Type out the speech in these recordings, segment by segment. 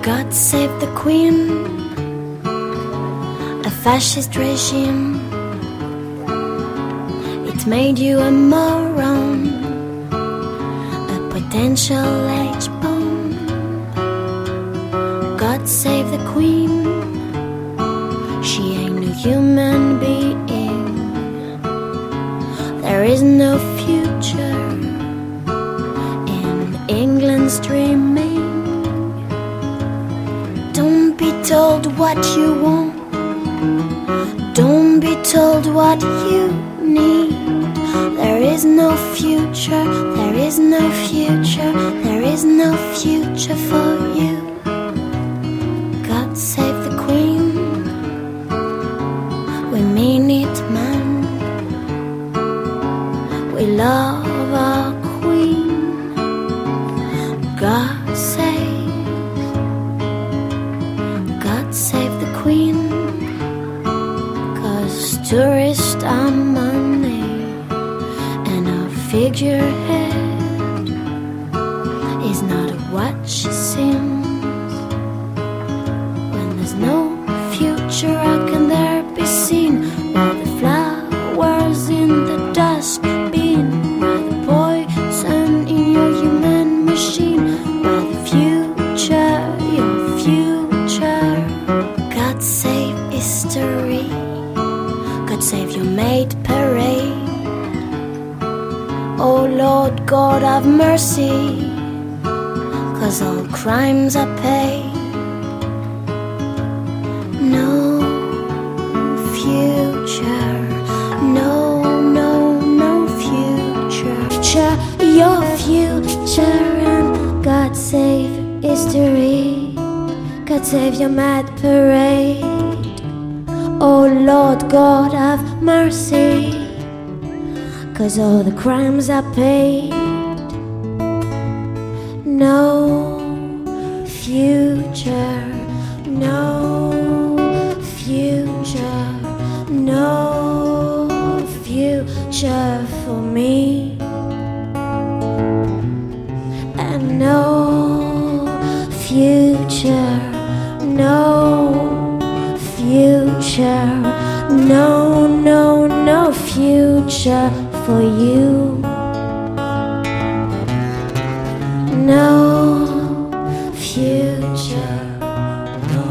God save the Queen, a fascist regime. It made you a moron, a potential H-bomb. God save the Queen, she ain't no human being. There is no future in England's dreaming. Don't be told what you want, don't be told what you need. There is no future, there is no future, there is no future for you. God save the Queen, we mean it, man. We love our Queen. God save the Queen, 'cause tourists are money and our figurehead is not what she seems. When there's no future, how can there be seen? While the flowers in the dustbin, while the poison in your human machine, while the future, your future. God save history, God save your maid parade. Oh Lord God have mercy, 'cause all crimes are paid. No future, no, no, no future. Your future, and God save history, God save your mad parade. Oh Lord God have mercy, 'cause all the crimes are paid. No future, no future, no future for me, and no future, no future, no, no, no future for you. No future, no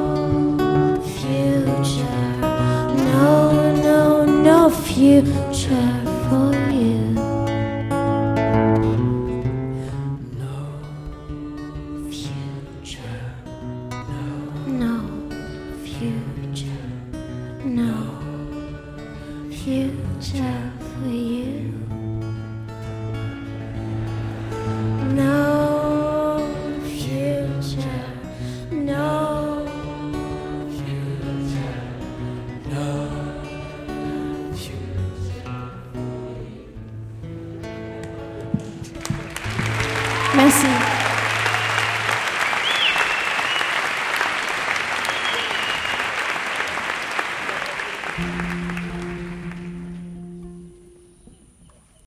future, no, no, no future for you. No future, no future, no future for you. No future, no future, no future. Merci.